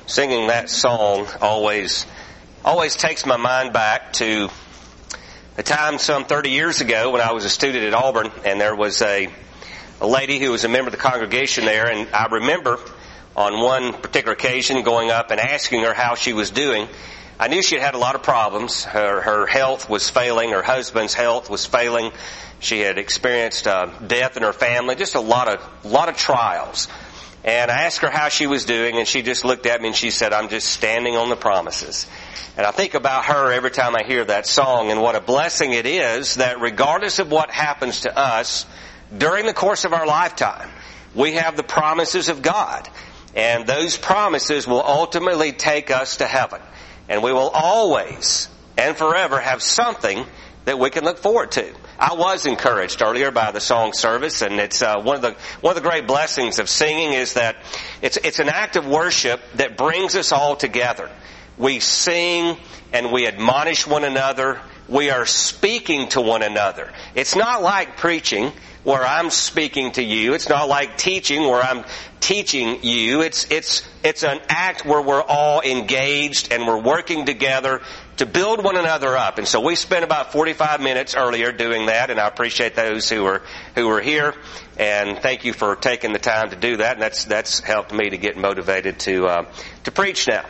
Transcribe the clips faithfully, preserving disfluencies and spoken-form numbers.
Singing that song always always takes my mind back to a time some thirty years ago when I was a student at Auburn, and there was a, a lady who was a member of the congregation there, and I remember on one particular occasion going up and asking her how she was doing. I knew she had had a lot of problems. Her, her health was failing. Her husband's health was failing. She had experienced uh, death in her family, just a lot of lot of trials. And I asked her how she was doing, and she just looked at me and she said, "I'm just standing on the promises." And I think about her every time I hear that song, and what a blessing it is that regardless of what happens to us during the course of our lifetime, we have the promises of God. And those promises will ultimately take us to heaven. And we will always and forever have something that we can look forward to. I was encouraged earlier by the song service, and it's uh, one of the one of the great blessings of singing is that it's it's an act of worship that brings us all together. We sing and we admonish one another. We are speaking to one another. It's not like preaching where I'm speaking to you. It's not like teaching where I'm teaching you. It's it's it's an act where we're all engaged and we're working together to build one another up. And so we spent about forty-five minutes earlier doing that, and I appreciate those who were who were here, and thank you for taking the time to do that. And that's that's helped me to get motivated to uh, to preach now.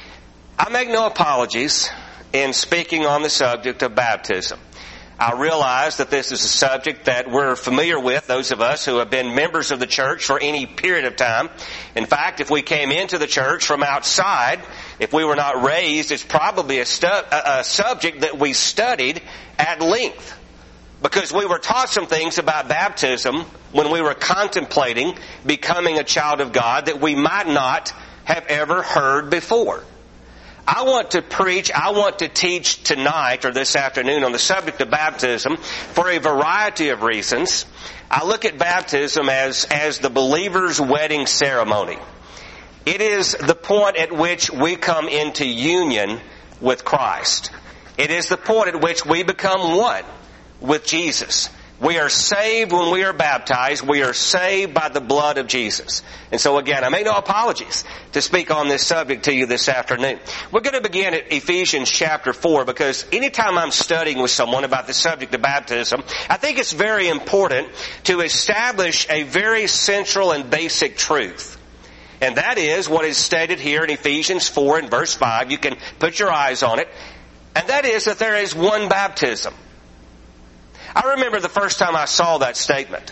I make no apologies in speaking on the subject of baptism. I realize that this is a subject that we're familiar with, those of us who have been members of the church for any period of time. In fact, if we came into the church from outside, if we were not raised, it's probably a, stu- a subject that we studied at length. Because we were taught some things about baptism when we were contemplating becoming a child of God that we might not have ever heard before. I want to preach, I want to teach tonight or this afternoon on the subject of baptism for a variety of reasons. I look at baptism as, as the believer's wedding ceremony. It is the point at which we come into union with Christ. It is the point at which we become one with Jesus. We are saved when we are baptized. We are saved by the blood of Jesus. And so again, I make no apologies to speak on this subject to you this afternoon. We're going to begin at Ephesians chapter four, because anytime I'm studying with someone about the subject of baptism, I think it's very important to establish a very central and basic truth. And that is what is stated here in Ephesians four and verse five. You can put your eyes on it. And that is that there is one baptism. I remember the first time I saw that statement.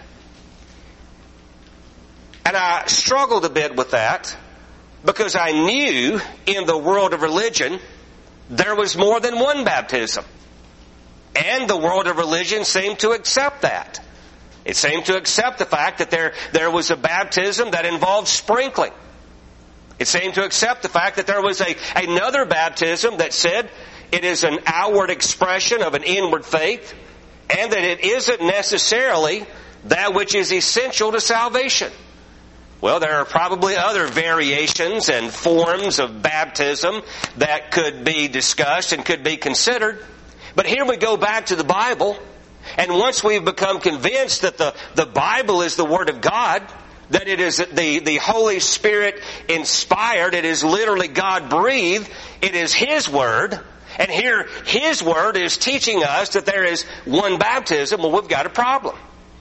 And I struggled a bit with that because I knew in the world of religion there was more than one baptism. And the world of religion seemed to accept that. It seemed to accept the fact that there, there was a baptism that involved sprinkling. It seemed to accept the fact that there was a, another baptism that said it is an outward expression of an inward faith, and that it isn't necessarily that which is essential to salvation. Well, there are probably other variations and forms of baptism that could be discussed and could be considered. But here we go back to the Bible, and once we've become convinced that the, the Bible is the Word of God, that it is the, the Holy Spirit inspired, it is literally God breathed, it is His Word. And here, His Word is teaching us that there is one baptism. Well, we've got a problem.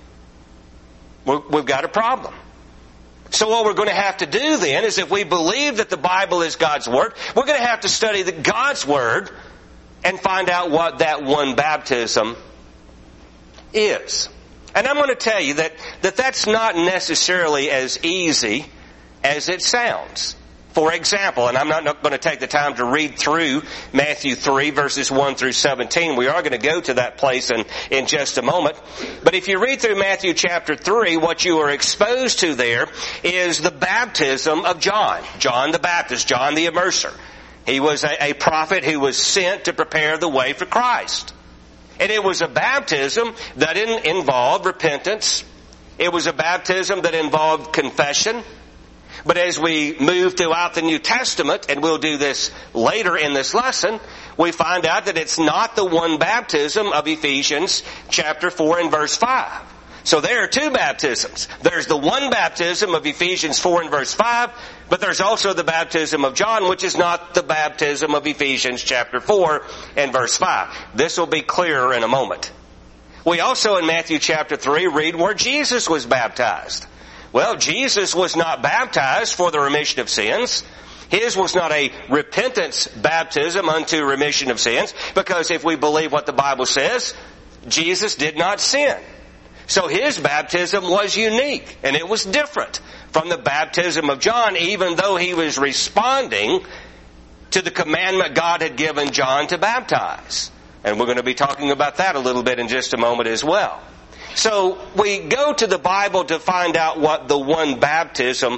We've got a problem. So what we're going to have to do then is, if we believe that the Bible is God's Word, we're going to have to study the God's Word and find out what that one baptism is. And I'm going to tell you that, that that's not necessarily as easy as it sounds. For example, and I'm not going to take the time to read through Matthew three, verses one through seventeen. We are going to go to that place in, in just a moment. But if you read through Matthew chapter three, what you are exposed to there is the baptism of John. John the Baptist, John the Immerser. He was a, a prophet who was sent to prepare the way for Christ. And it was a baptism that in, involved repentance. It was a baptism that involved confession. But as we move throughout the New Testament, and we'll do this later in this lesson, we find out that it's not the one baptism of Ephesians chapter four and verse five. So there are two baptisms. There's the one baptism of Ephesians four and verse five, but there's also the baptism of John, which is not the baptism of Ephesians chapter four and verse five. This will be clearer in a moment. We also in Matthew chapter three read where Jesus was baptized. Well, Jesus was not baptized for the remission of sins. His was not a repentance baptism unto remission of sins, because if we believe what the Bible says, Jesus did not sin. So his baptism was unique, and it was different from the baptism of John, even though he was responding to the commandment God had given John to baptize. And we're going to be talking about that a little bit in just a moment as well. So we go to the Bible to find out what the one baptism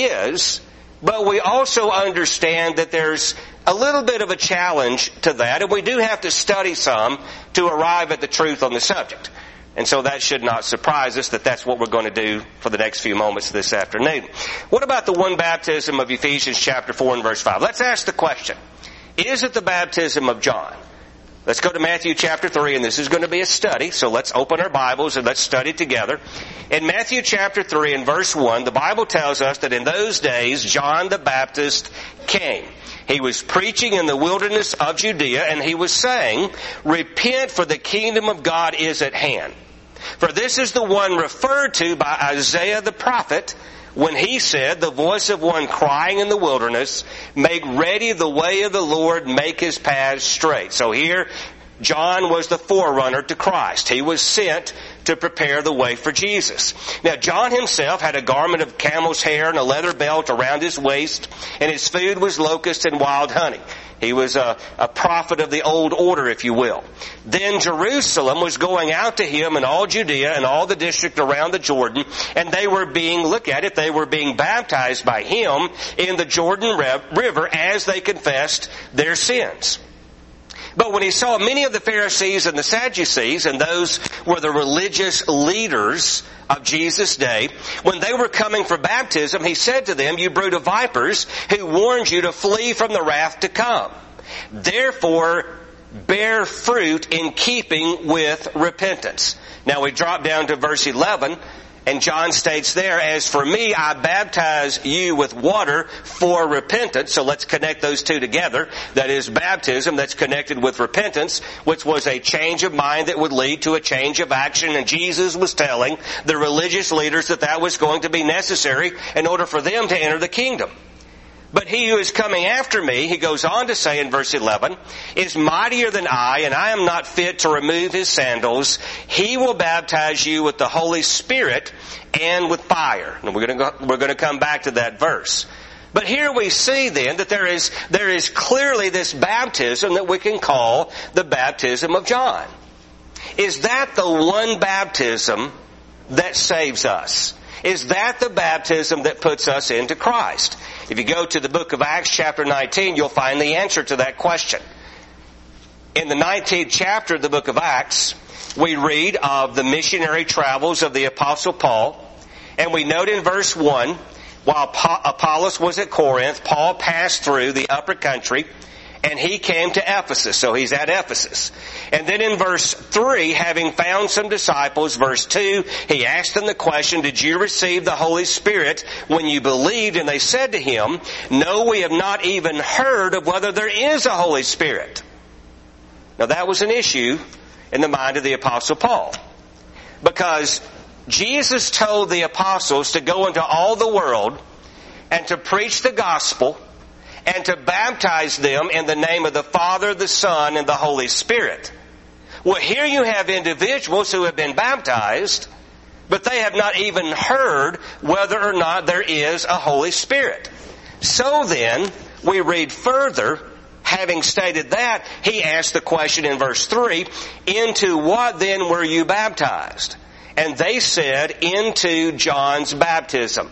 is, but we also understand that there's a little bit of a challenge to that, and we do have to study some to arrive at the truth on the subject. And so that should not surprise us that that's what we're going to do for the next few moments this afternoon. What about the one baptism of Ephesians chapter four and verse five? Let's ask the question. Is it the baptism of John? Let's go to Matthew chapter three, and this is going to be a study, so let's open our Bibles and let's study together. In Matthew chapter three and verse one, the Bible tells us that in those days John the Baptist came. He was preaching in the wilderness of Judea, and he was saying, "Repent, for the kingdom of God is at hand." For this is the one referred to by Isaiah the prophet when he said, "The voice of one crying in the wilderness, make ready the way of the Lord, make his paths straight." So here, John was the forerunner to Christ. He was sent to prepare the way for Jesus. Now, John himself had a garment of camel's hair and a leather belt around his waist, and his food was locusts and wild honey. He was a, a prophet of the old order, if you will. Then Jerusalem was going out to him and all Judea and all the district around the Jordan, and they were being, look at it, they were being baptized by him in the Jordan River as they confessed their sins. But when he saw many of the Pharisees and the Sadducees, and those were the religious leaders of Jesus' day, when they were coming for baptism, he said to them, "You brood of vipers, who warned you to flee from the wrath to come? Therefore, bear fruit in keeping with repentance." Now we drop down to verse eleven, and John states there, "As for me, I baptize you with water for repentance." So let's connect those two together. That is baptism that's connected with repentance, which was a change of mind that would lead to a change of action. And Jesus was telling the religious leaders that that was going to be necessary in order for them to enter the kingdom. "But he who is coming after me," he goes on to say in verse eleven, "is mightier than I, and I am not fit to remove his sandals. He will baptize you with the Holy Spirit and with fire." And we're going to go, we're going to come back to that verse. But here we see then that there is, there is clearly this baptism that we can call the baptism of John. Is that the one baptism that saves us? Is that the baptism that puts us into Christ? If you go to the book of Acts chapter nineteen, you'll find the answer to that question. In the nineteenth chapter of the book of Acts, we read of the missionary travels of the Apostle Paul. And we note in verse one, while Apollos was at Corinth, Paul passed through the upper country, and he came to Ephesus. So he's at Ephesus. And then in verse three, having found some disciples, verse two, he asked them the question, "Did you receive the Holy Spirit when you believed?" And they said to him, "No, we have not even heard of whether there is a Holy Spirit." Now that was an issue in the mind of the Apostle Paul, because Jesus told the apostles to go into all the world and to preach the gospel and to baptize them in the name of the Father, the Son, and the Holy Spirit. Well, here you have individuals who have been baptized, but they have not even heard whether or not there is a Holy Spirit. So then, we read further, having stated that, he asked the question in verse three, "Into what then were you baptized?" And they said, "Into John's baptism."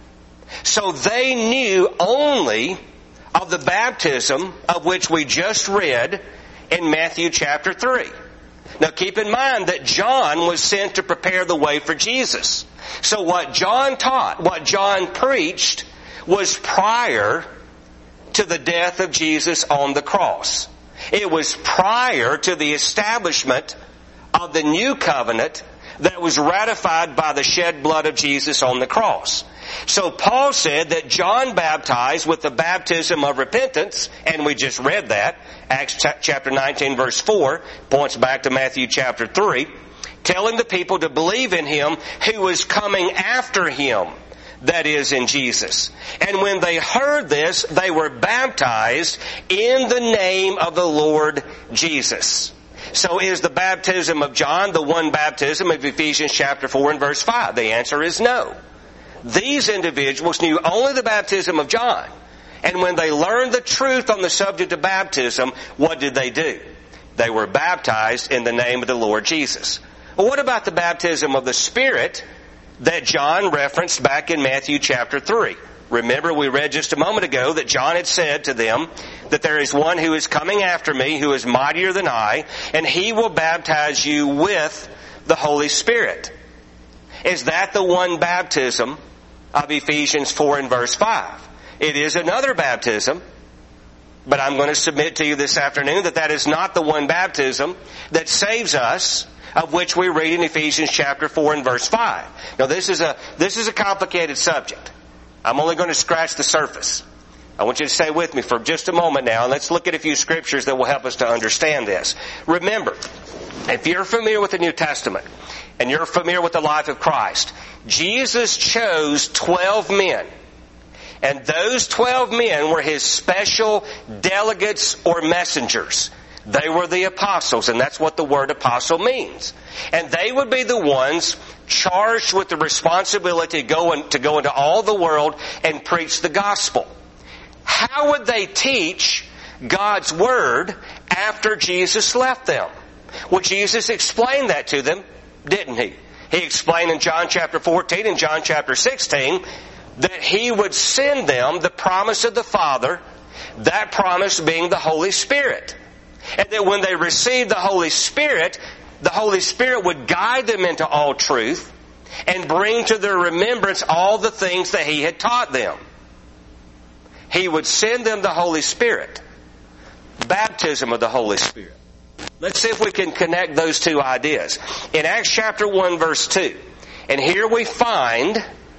So they knew only of the baptism of which we just read in Matthew chapter three. Now keep in mind that John was sent to prepare the way for Jesus. So what John taught, what John preached, was prior to the death of Jesus on the cross. It was prior to the establishment of the new covenant that was ratified by the shed blood of Jesus on the cross. So Paul said that John baptized with the baptism of repentance, and we just read that. Acts chapter nineteen verse four points back to Matthew chapter three, telling the people to believe in Him who was coming after Him, that is, in Jesus. And when they heard this, they were baptized in the name of the Lord Jesus. So is the baptism of John the one baptism of Ephesians chapter four and verse five? The answer is no. These individuals knew only the baptism of John. And when they learned the truth on the subject of baptism, what did they do? They were baptized in the name of the Lord Jesus. Well, what about the baptism of the Spirit that John referenced back in Matthew chapter three? Remember, we read just a moment ago that John had said to them that there is one who is coming after me, who is mightier than I, and He will baptize you with the Holy Spirit. Is that the one baptism of Ephesians four and verse five? It is another baptism, but I'm going to submit to you this afternoon that that is not the one baptism that saves us, of which we read in Ephesians chapter four and verse five. Now this is a, this is a complicated subject. I'm only going to scratch the surface. I want you to stay with me for just a moment now, and let's look at a few scriptures that will help us to understand this. Remember, if you're familiar with the New Testament, and you're familiar with the life of Christ, Jesus chose twelve men. And those twelve men were His special delegates or messengers. They were the apostles, and that's what the word apostle means. And they would be the ones charged with the responsibility to go, in, to go into all the world and preach the gospel. How would they teach God's word after Jesus left them? Well, Jesus explained that to them, didn't He? He explained in John chapter fourteen and John chapter sixteen that He would send them the promise of the Father, that promise being the Holy Spirit. And that when they received the Holy Spirit, the Holy Spirit would guide them into all truth and bring to their remembrance all the things that He had taught them. He would send them the Holy Spirit. Baptism of the Holy Spirit. Let's see if we can connect those two ideas. In Acts chapter one verse two, and here we find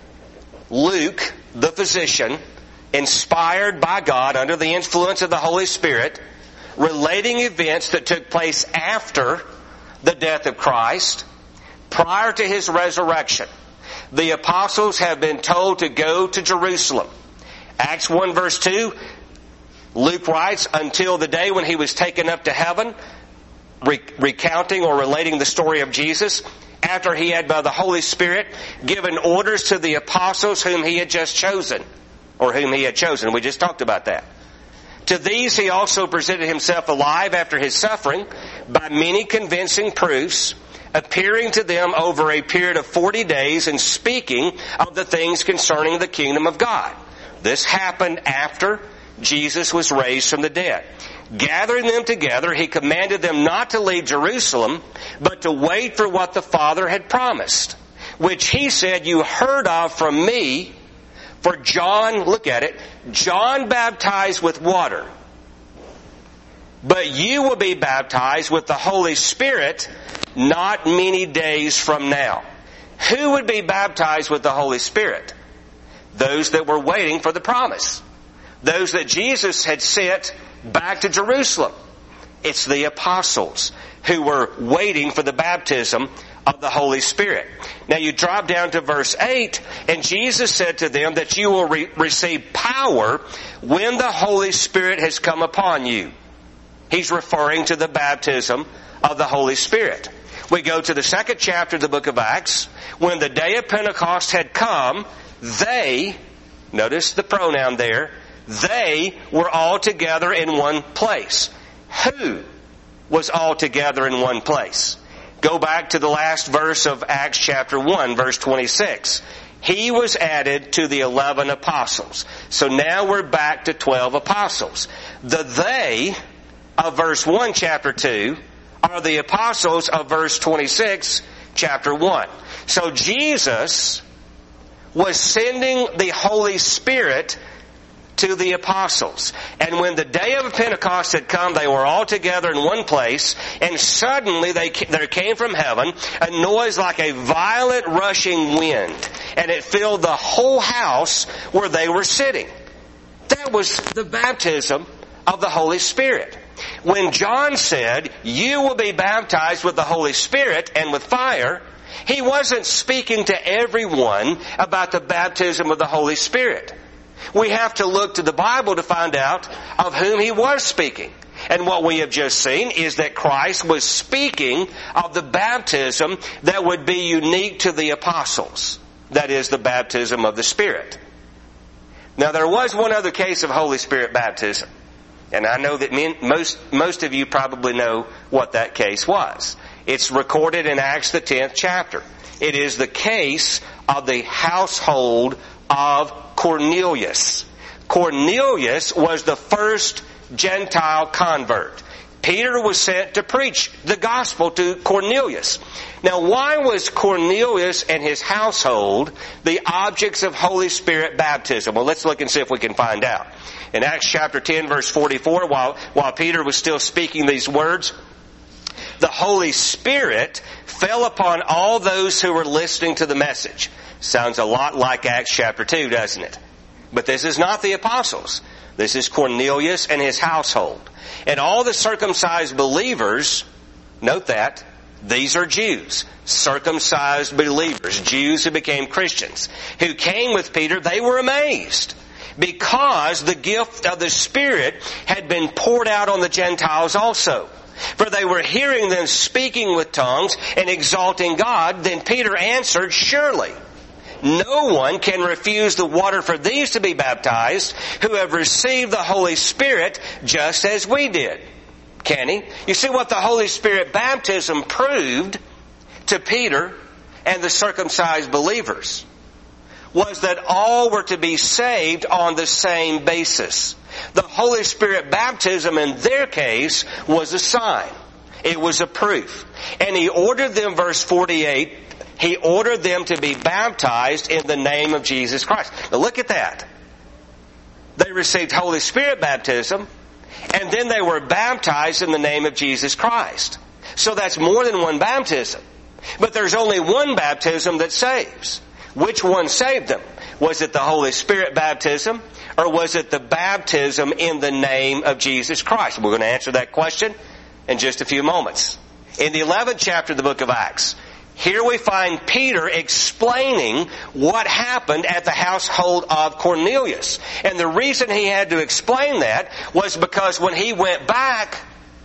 Luke, the physician, inspired by God under the influence of the Holy Spirit, relating events that took place after the death of Christ, prior to His resurrection. The apostles have been told to go to Jerusalem. Acts one verse two, Luke writes, until the day when He was taken up to heaven, recounting or relating the story of Jesus, after He had by the Holy Spirit given orders to the apostles whom He had just chosen, or whom He had chosen. We just talked about that. To these He also presented Himself alive after His suffering by many convincing proofs, appearing to them over a period of forty days and speaking of the things concerning the kingdom of God. This happened after Jesus was raised from the dead. Gathering them together, He commanded them not to leave Jerusalem, but to wait for what the Father had promised, which He said, you heard of from me. For John, look at it, John baptized with water, but you will be baptized with the Holy Spirit not many days from now. Who would be baptized with the Holy Spirit? Those that were waiting for the promise. Those that Jesus had sent back to Jerusalem. It's the apostles who were waiting for the baptism of the Holy Spirit. Now you drop down to verse eight, and Jesus said to them that you will re- receive power when the Holy Spirit has come upon you. He's referring to the baptism of the Holy Spirit. We go to the second chapter of the book of Acts. When the day of Pentecost had come, they, notice the pronoun there, they were all together in one place. Who was all together in one place? Go back to the last verse of Acts chapter one, verse twenty-six. He was added to the eleven apostles. So now we're back to twelve apostles. The they of verse one, chapter two, are the apostles of verse twenty-six, chapter one. So Jesus was sending the Holy Spirit to the apostles. And when the day of Pentecost had come, they were all together in one place, and suddenly they, there came from heaven a noise like a violent rushing wind, and it filled the whole house where they were sitting. That was the baptism of the Holy Spirit. When John said, "You will be baptized with the Holy Spirit and with fire," he wasn't speaking to everyone about the baptism of the Holy Spirit. We have to look to the Bible to find out of whom he was speaking. And what we have just seen is that Christ was speaking of the baptism that would be unique to the apostles. That is, the baptism of the Spirit. Now, there was one other case of Holy Spirit baptism. And I know that most, most of you probably know what that case was. It's recorded in Acts the tenth chapter. It is the case of the household of Cornelius. Cornelius was the first Gentile convert. Peter was sent to preach the gospel to Cornelius. Now, why was Cornelius and his household the objects of Holy Spirit baptism? Well, let's look and see if we can find out. In Acts chapter ten, verse forty-four, while, while Peter was still speaking these words, the Holy Spirit fell upon all those who were listening to the message. Sounds a lot like Acts chapter two, doesn't it? But this is not the apostles. This is Cornelius and his household. And all the circumcised believers, note that, these are Jews, circumcised believers, Jews who became Christians, who came with Peter. They were amazed because the gift of the Spirit had been poured out on the Gentiles also. For they were hearing them speaking with tongues and exalting God. Then Peter answered, "Surely no one can refuse the water for these to be baptized who have received the Holy Spirit just as we did." Can he? You see what the Holy Spirit baptism proved to Peter and the circumcised believers was that all were to be saved on the same basis. The Holy Spirit baptism in their case was a sign. It was a proof. And he ordered them, verse forty-eight, he ordered them to be baptized in the name of Jesus Christ. Now look at that. They received Holy Spirit baptism, and then they were baptized in the name of Jesus Christ. So that's more than one baptism. But there's only one baptism that saves. Which one saved them? Was it the Holy Spirit baptism, or was it the baptism in the name of Jesus Christ? We're going to answer that question in just a few moments. In the eleventh chapter of the book of Acts, here we find Peter explaining what happened at the household of Cornelius. And the reason he had to explain that was because when he went back,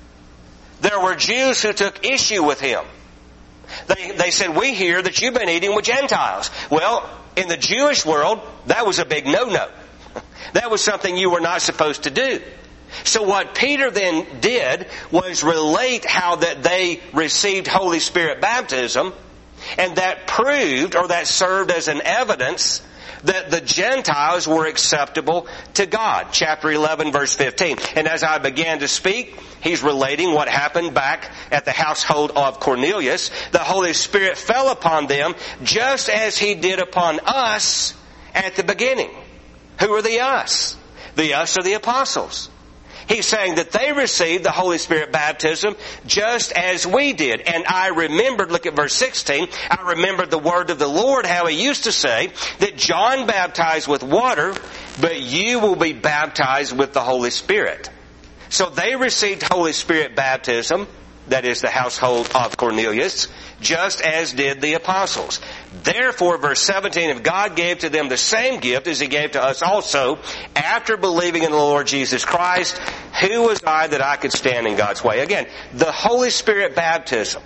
there were Jews who took issue with him. They, they said, "We hear that you've been eating with Gentiles." Well, in the Jewish world, that was a big no-no. That was something you were not supposed to do. So what Peter then did was relate how that they received Holy Spirit baptism, and that proved, or that served as an evidence, that the Gentiles were acceptable to God. Chapter eleven, verse fifteen. And as I began to speak, he's relating what happened back at the household of Cornelius. The Holy Spirit fell upon them just as he did upon us at the beginning. Who are the us? The us are the apostles. He's saying that they received the Holy Spirit baptism just as we did. And I remembered, look at verse sixteen, I remembered the word of the Lord, how he used to say that John baptized with water, but you will be baptized with the Holy Spirit. So they received Holy Spirit baptism, that is the household of Cornelius, just as did the apostles. Therefore, verse seventeen, if God gave to them the same gift as he gave to us also, after believing in the Lord Jesus Christ, who was I that I could stand in God's way? Again, the Holy Spirit baptism,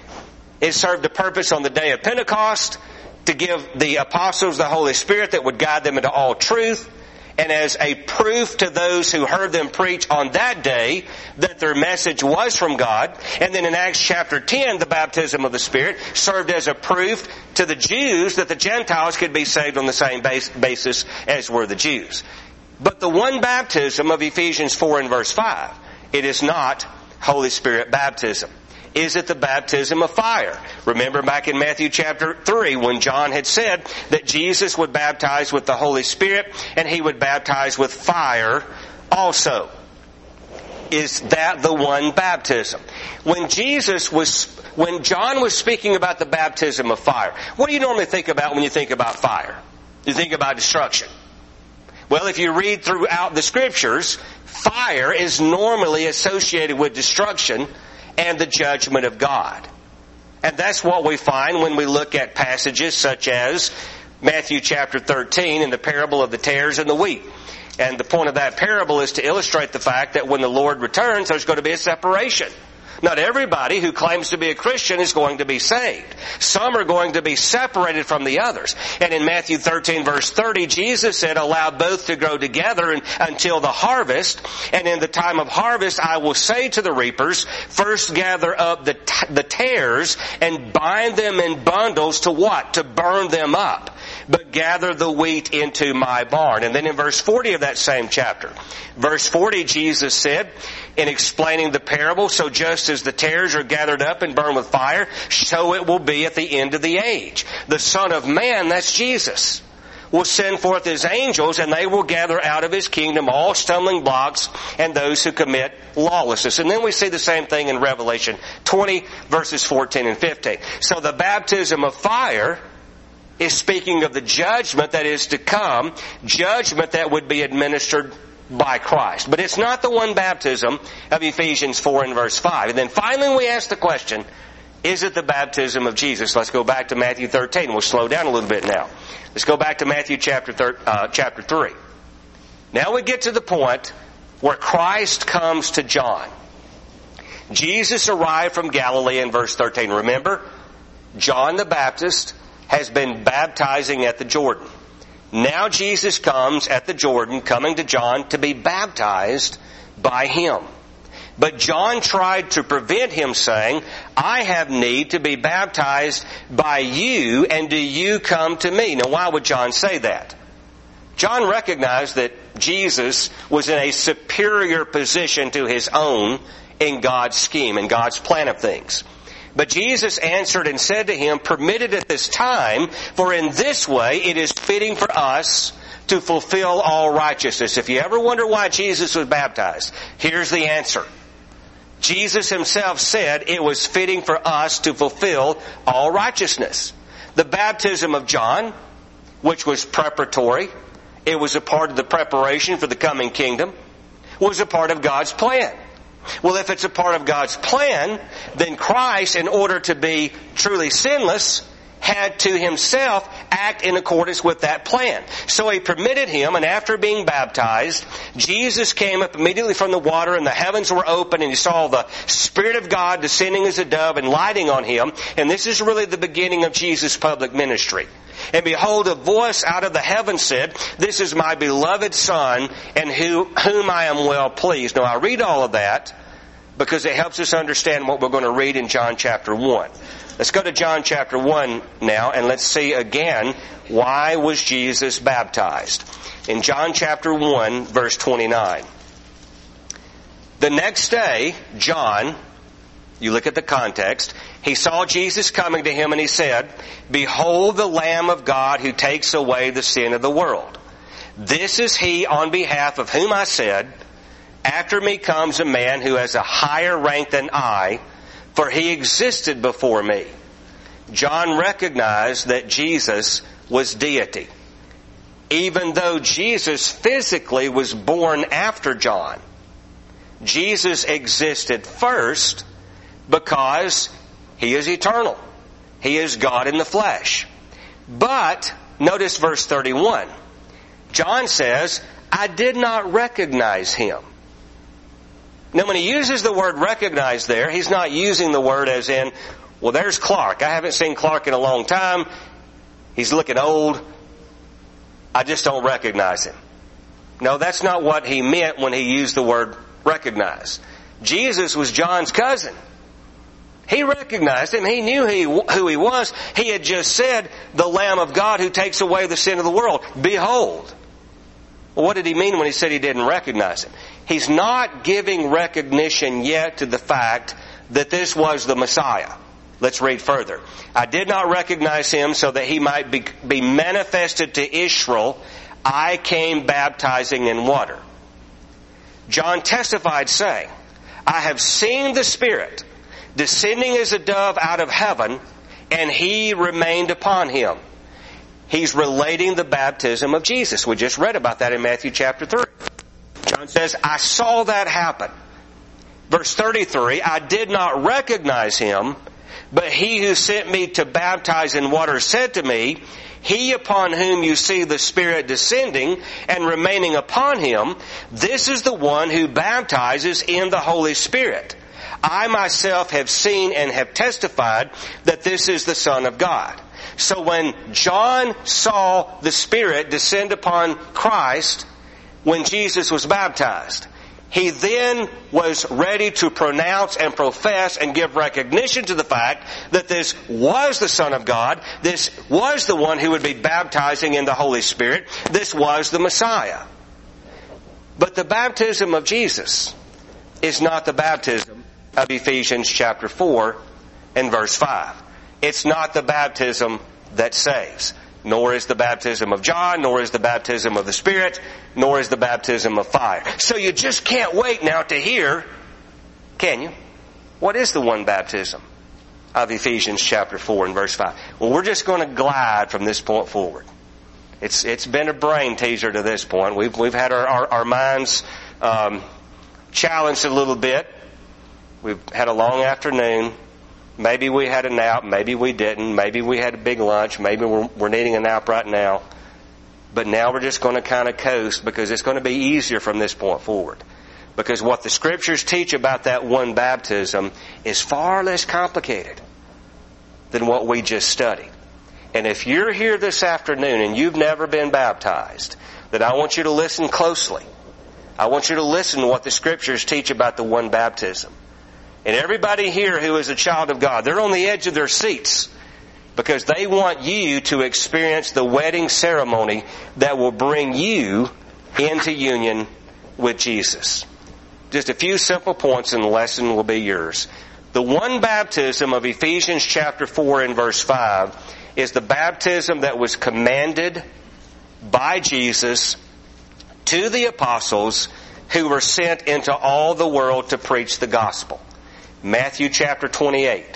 it served a purpose on the day of Pentecost to give the apostles the Holy Spirit that would guide them into all truth, and as a proof to those who heard them preach on that day that their message was from God. And then in Acts chapter ten, the baptism of the Spirit served as a proof to the Jews that the Gentiles could be saved on the same basis as were the Jews. But the one baptism of Ephesians four and verse five, it is not Holy Spirit baptism. Is it the baptism of fire? Remember back in Matthew chapter three when John had said that Jesus would baptize with the Holy Spirit and he would baptize with fire also. Is that the one baptism? When Jesus was, when John was speaking about the baptism of fire, what do you normally think about when you think about fire? You think about destruction. Well, if you read throughout the Scriptures, fire is normally associated with destruction and the judgment of God. And that's what we find when we look at passages such as Matthew chapter thirteen and the parable of the tares and the wheat. And the point of that parable is to illustrate the fact that when the Lord returns, there's going to be a separation. Not everybody who claims to be a Christian is going to be saved. Some are going to be separated from the others. And in Matthew thirteen verse thirty, Jesus said, allow both to grow together until the harvest. And in the time of harvest, I will say to the reapers, first gather up the, t- the tares and bind them in bundles to what? To burn them up. But gather the wheat into my barn. And then in verse forty of that same chapter, verse forty, Jesus said, in explaining the parable, so just as the tares are gathered up and burned with fire, so it will be at the end of the age. The Son of Man, that's Jesus, will send forth His angels, and they will gather out of His kingdom all stumbling blocks and those who commit lawlessness. And then we see the same thing in Revelation twenty, verses fourteen and fifteen. So the baptism of fire is speaking of the judgment that is to come, judgment that would be administered by Christ. But it's not the one baptism of Ephesians four and verse five. And then finally we ask the question, is it the baptism of Jesus? Let's go back to Matthew thirteen. We'll slow down a little bit now. Let's go back to Matthew chapter thir- uh, chapter three. Now we get to the point where Christ comes to John. Jesus arrived from Galilee in verse thirteen. Remember, John the Baptist has been baptizing at the Jordan. Now Jesus comes at the Jordan, coming to John to be baptized by him. But John tried to prevent him, saying, I have need to be baptized by you, and do you come to me? Now why would John say that? John recognized that Jesus was in a superior position to his own in God's scheme, in God's plan of things. But Jesus answered and said to him, permit it at this time, for in this way it is fitting for us to fulfill all righteousness. If you ever wonder why Jesus was baptized, here's the answer. Jesus himself said it was fitting for us to fulfill all righteousness. The baptism of John, which was preparatory, it was a part of the preparation for the coming kingdom, was a part of God's plan. Well, if it's a part of God's plan, then Christ, in order to be truly sinless, had to himself act in accordance with that plan. So he permitted him, and after being baptized, Jesus came up immediately from the water, and the heavens were open, and he saw the Spirit of God descending as a dove and lighting on him. And this is really the beginning of Jesus' public ministry. And behold, a voice out of the heavens said, this is my beloved Son, in who, whom I am well pleased. Now I read all of that because it helps us understand what we're going to read in John chapter one. Let's go to John chapter one now, and let's see again, why was Jesus baptized? In John chapter one, verse twenty-nine. The next day, John, you look at the context, he saw Jesus coming to him and he said, behold the Lamb of God who takes away the sin of the world. This is he on behalf of whom I said, after me comes a man who has a higher rank than I, for he existed before me. John recognized that Jesus was deity. Even though Jesus physically was born after John, Jesus existed first because he is eternal. He is God in the flesh. But, notice verse thirty-one. John says, I did not recognize him. Now when he uses the word recognize there, he's not using the word as in, well, there's Clark. I haven't seen Clark in a long time. He's looking old. I just don't recognize him. No, that's not what he meant when he used the word recognize. Jesus was John's cousin. He recognized him. He knew he, who he was. He had just said, the Lamb of God who takes away the sin of the world. Behold. Well, what did he mean when he said he didn't recognize him? He's not giving recognition yet to the fact that this was the Messiah. Let's read further. I did not recognize him so that he might be, be manifested to Israel. I came baptizing in water. John testified saying, I have seen the Spirit descending as a dove out of heaven, and he remained upon him. He's relating the baptism of Jesus. We just read about that in Matthew chapter three. John says, I saw that happen. Verse thirty-three, I did not recognize him, but he who sent me to baptize in water said to me, he upon whom you see the Spirit descending and remaining upon him, this is the one who baptizes in the Holy Spirit. I myself have seen and have testified that this is the Son of God. So when John saw the Spirit descend upon Christ when Jesus was baptized, he then was ready to pronounce and profess and give recognition to the fact that this was the Son of God. This was the one who would be baptizing in the Holy Spirit. This was the Messiah. But the baptism of Jesus is not the baptism of Ephesians chapter four and verse five. It's not the baptism that saves. Nor is the baptism of John, nor is the baptism of the Spirit, nor is the baptism of fire. So you just can't wait now to hear, can you? What is the one baptism of Ephesians chapter four and verse five? Well, we're just going to glide from this point forward. It's it's been a brain teaser to this point. We've we've had our our, our minds um, challenged a little bit. We've had a long afternoon. Maybe we had a nap, maybe we didn't, maybe we had a big lunch, maybe we're, we're needing a nap right now. But now we're just going to kind of coast because it's going to be easier from this point forward. Because what the Scriptures teach about that one baptism is far less complicated than what we just studied. And if you're here this afternoon and you've never been baptized, then I want you to listen closely. I want you to listen to what the Scriptures teach about the one baptism. And everybody here who is a child of God, they're on the edge of their seats because they want you to experience the wedding ceremony that will bring you into union with Jesus. Just a few simple points and the lesson will be yours. The one baptism of Ephesians chapter four and verse five is the baptism that was commanded by Jesus to the apostles who were sent into all the world to preach the gospel. Matthew chapter twenty-eight.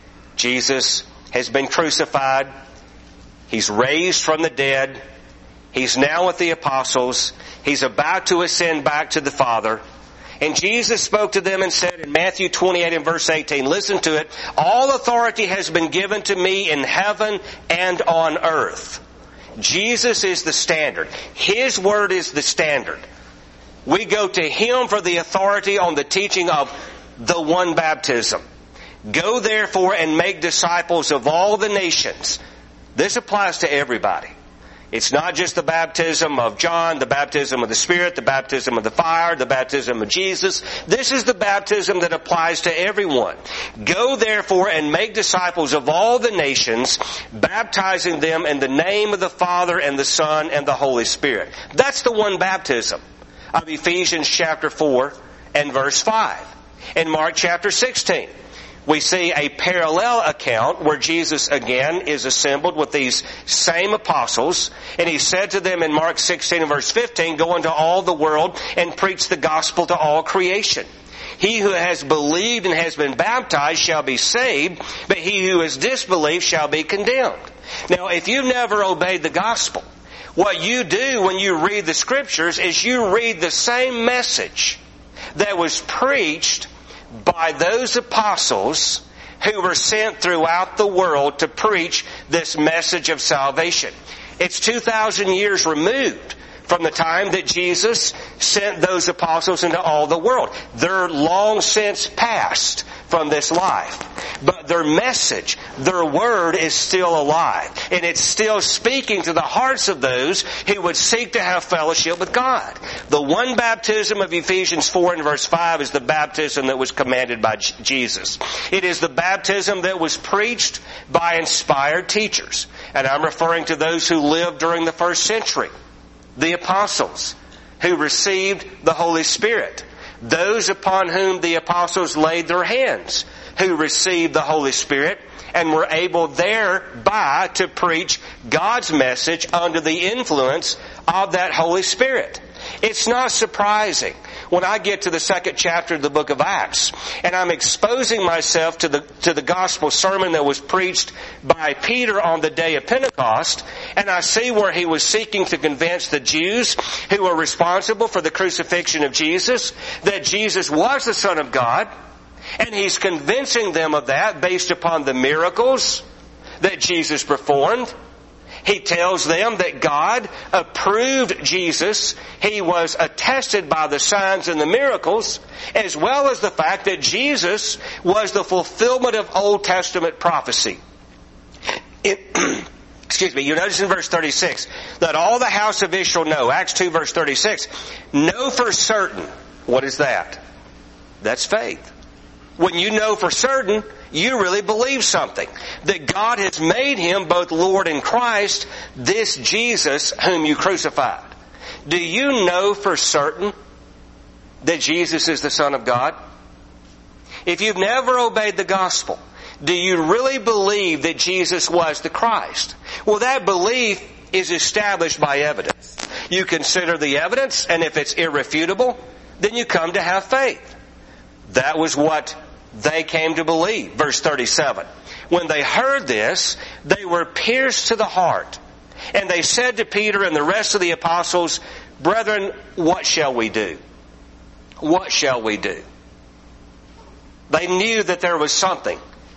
Jesus has been crucified. He's raised from the dead. He's now with the apostles. He's about to ascend back to the Father. And Jesus spoke to them and said in Matthew twenty-eight and verse eighteen, listen to it, all authority has been given to me in heaven and on earth. Jesus is the standard. His word is the standard. We go to Him for the authority on the teaching of the one baptism. Go therefore and make disciples of all the nations. This applies to everybody. It's not just the baptism of John, the baptism of the Spirit, the baptism of the fire, the baptism of Jesus. This is the baptism that applies to everyone. Go therefore and make disciples of all the nations, baptizing them in the name of the Father and the Son and the Holy Spirit. That's the one baptism of Ephesians chapter four and verse five. In Mark chapter sixteen, we see a parallel account where Jesus again is assembled with these same apostles. And He said to them in Mark sixteen and verse fifteen, go into all the world and preach the gospel to all creation. He who has believed and has been baptized shall be saved, but he who has disbelieved shall be condemned. Now, if you've never obeyed the gospel, what you do when you read the Scriptures is you read the same message that was preached by those apostles who were sent throughout the world to preach this message of salvation. It's two thousand years removed from the time that Jesus sent those apostles into all the world. They're long since passed from this life. But their message, their word is still alive. And it's still speaking to the hearts of those who would seek to have fellowship with God. The one baptism of Ephesians four and verse five is the baptism that was commanded by Jesus. It is the baptism that was preached by inspired teachers. And I'm referring to those who lived during the first century. The apostles who received the Holy Spirit. Those upon whom the apostles laid their hands who received the Holy Spirit and were able thereby to preach God's message under the influence of that Holy Spirit. It's not surprising when I get to the second chapter of the book of Acts and I'm exposing myself to the, to the gospel sermon that was preached by Peter on the day of Pentecost, and I see where he was seeking to convince the Jews who were responsible for the crucifixion of Jesus that Jesus was the Son of God, and he's convincing them of that based upon the miracles that Jesus performed. He tells them that God approved Jesus. He was attested by the signs and the miracles, as well as the fact that Jesus was the fulfillment of Old Testament prophecy. It, excuse me, you notice in verse thirty-six, that all the house of Israel know, Acts two verse thirty-six, know for certain. What is that? That's faith. When you know for certain, you really believe something. That God has made Him both Lord and Christ, this Jesus whom you crucified. Do you know for certain that Jesus is the Son of God? If you've never obeyed the gospel, do you really believe that Jesus was the Christ? Well, that belief is established by evidence. You consider the evidence, and if it's irrefutable, then you come to have faith. That was what they came to believe. Verse thirty-seven. When they heard this, they were pierced to the heart. And they said to Peter and the rest of the apostles, "Brethren, what shall we do?" What shall we do? They knew that there was something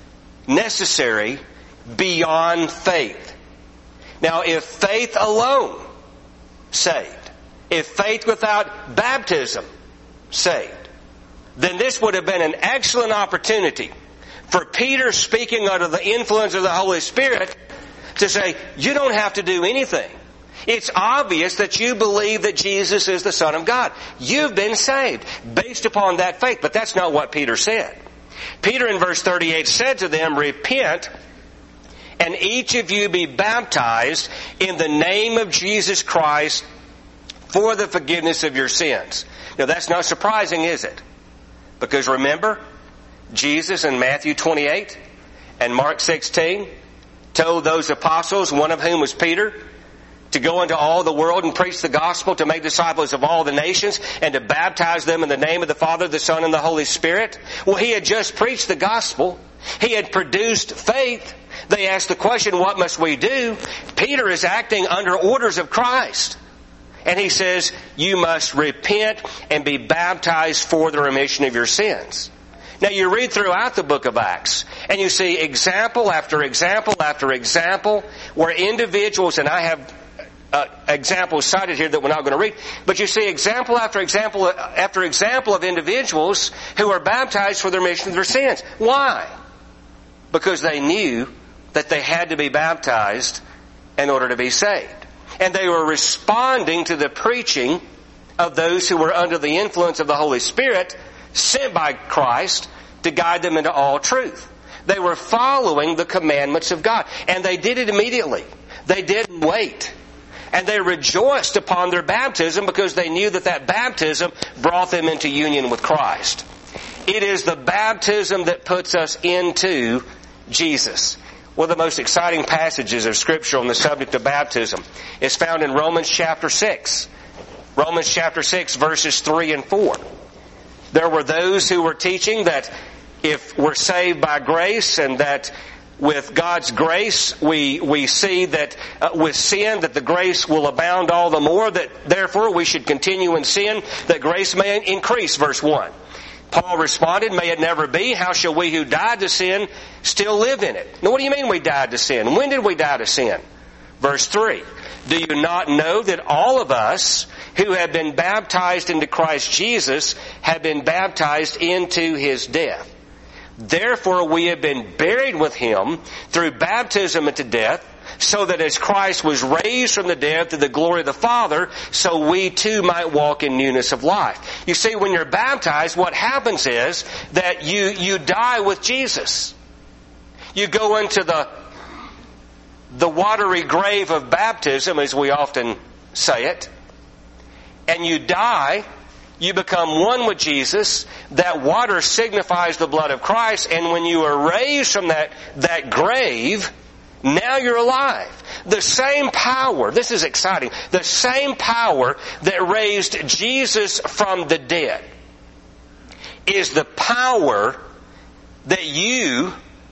necessary beyond faith. Now, if faith alone saved, if faith without baptism saved, then this would have been an excellent opportunity for Peter, speaking under the influence of the Holy Spirit, to say, you don't have to do anything. It's obvious that you believe that Jesus is the Son of God. You've been saved based upon that faith. But that's not what Peter said. Peter in verse thirty-eight said to them, "Repent, and each of you be baptized in the name of Jesus Christ for the forgiveness of your sins." Now that's not surprising, is it? Because remember, Jesus in Matthew twenty-eight and Mark sixteen told those apostles, one of whom was Peter, to go into all the world and preach the gospel, to make disciples of all the nations, and to baptize them in the name of the Father, the Son, and the Holy Spirit. Well, he had just preached the gospel. He had produced faith. They asked the question, what must we do? Peter is acting under orders of Christ. And he says, you must repent and be baptized for the remission of your sins. Now you read throughout the book of Acts, and you see example after example after example where individuals, and I have uh, examples cited here that we're not going to read, but you see example after example after example of individuals who are baptized for the remission of their sins. Why? Because they knew that they had to be baptized in order to be saved. And they were responding to the preaching of those who were under the influence of the Holy Spirit, sent by Christ to guide them into all truth. They were following the commandments of God. And they did it immediately. They didn't wait. And they rejoiced upon their baptism because they knew that that baptism brought them into union with Christ. It is the baptism that puts us into Jesus. One of the most exciting passages of Scripture on the subject of baptism is found in Romans chapter six. Romans chapter six verses three and four. There were those who were teaching that if we're saved by grace, and that with God's grace we we see that uh, with sin that the grace will abound all the more, that therefore we should continue in sin that grace may increase. Verse one. Paul responded, "May it never be. How shall we who died to sin still live in it?" Now what do you mean we died to sin? When did we die to sin? Verse three. "Do you not know that all of us who have been baptized into Christ Jesus have been baptized into His death? Therefore we have been buried with Him through baptism into death, so that as Christ was raised from the dead to the glory of the Father, so we too might walk in newness of life." You see, when you're baptized, what happens is that you, you die with Jesus. You go into the, the watery grave of baptism, as we often say it, and you die, you become one with Jesus. That water signifies the blood of Christ. And when you are raised from that, that grave, now you're alive. The same power, this is exciting, the same power that raised Jesus from the dead is the power that you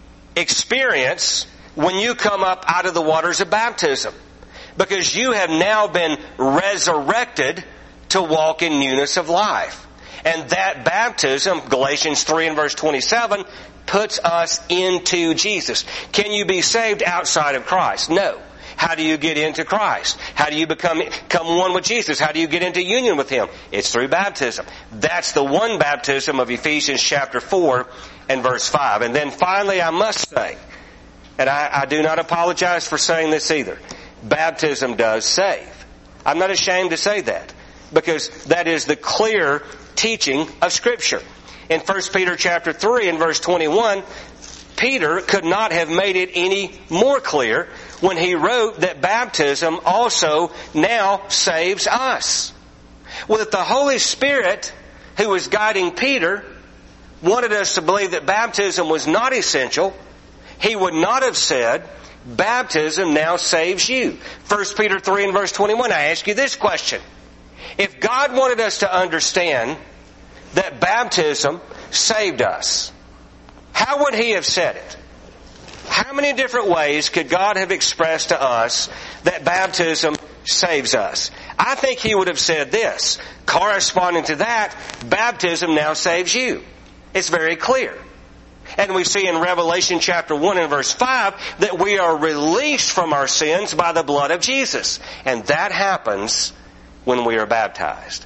experience when you come up out of the waters of baptism. Because you have now been resurrected to walk in newness of life. And that baptism, Galatians three and verse twenty-seven, puts us into Jesus. Can you be saved outside of Christ? No. How do you get into Christ? How do you become, become one with Jesus? How do you get into union with Him? It's through baptism. That's the one baptism of Ephesians chapter four and verse five. And then finally I must say, and I, I do not apologize for saying this either, baptism does save. I'm not ashamed to say that, because that is the clear teaching of Scripture. In First Peter chapter three and verse twenty-one, Peter could not have made it any more clear when he wrote that baptism also now saves us. Well, if the Holy Spirit, who was guiding Peter, wanted us to believe that baptism was not essential, he would not have said, baptism now saves you. First Peter three and verse twenty-one, I ask you this question. If God wanted us to understand that baptism saved us, how would He have said it? How many different ways could God have expressed to us that baptism saves us? I think He would have said this. Corresponding to that, baptism now saves you. It's very clear. And we see in Revelation chapter one and verse five that we are released from our sins by the blood of Jesus. And that happens when we are baptized.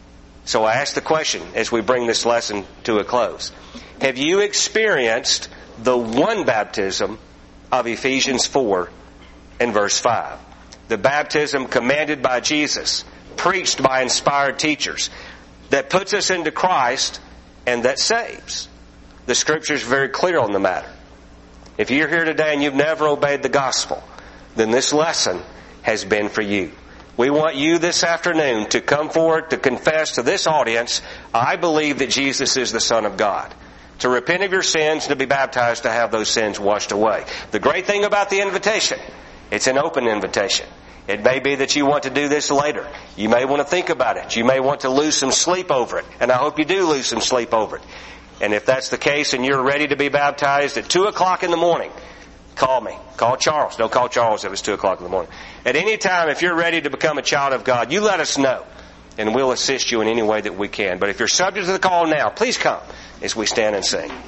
So I ask the question as we bring this lesson to a close. Have you experienced the one baptism of Ephesians four and verse five? The baptism commanded by Jesus, preached by inspired teachers, that puts us into Christ and that saves. The Scripture is very clear on the matter. If you're here today and you've never obeyed the gospel, then this lesson has been for you. We want you this afternoon to come forward to confess to this audience, I believe that Jesus is the Son of God. To repent of your sins, to be baptized, to have those sins washed away. The great thing about the invitation, it's an open invitation. It may be that you want to do this later. You may want to think about it. You may want to lose some sleep over it. And I hope you do lose some sleep over it. And if that's the case and you're ready to be baptized at two o'clock in the morning, call me. Call Charles. Don't call Charles if it's two o'clock in the morning. At any time, if you're ready to become a child of God, you let us know. And we'll assist you in any way that we can. But if you're subject to the call now, please come as we stand and sing.